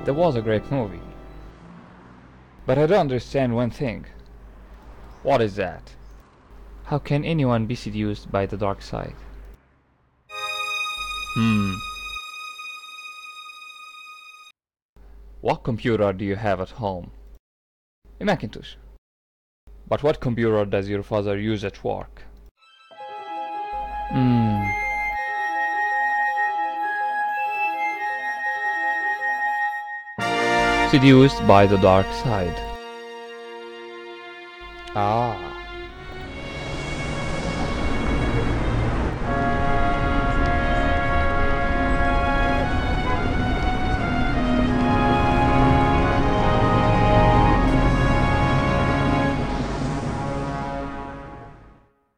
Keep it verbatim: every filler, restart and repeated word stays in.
That was a great movie. But I don't understand one thing. What is that? How can anyone be seduced by the dark side? Hmm. What computer do you have at home? A Macintosh. But what computer does your father use at work? Hmm. Seduced by the dark side. Ah.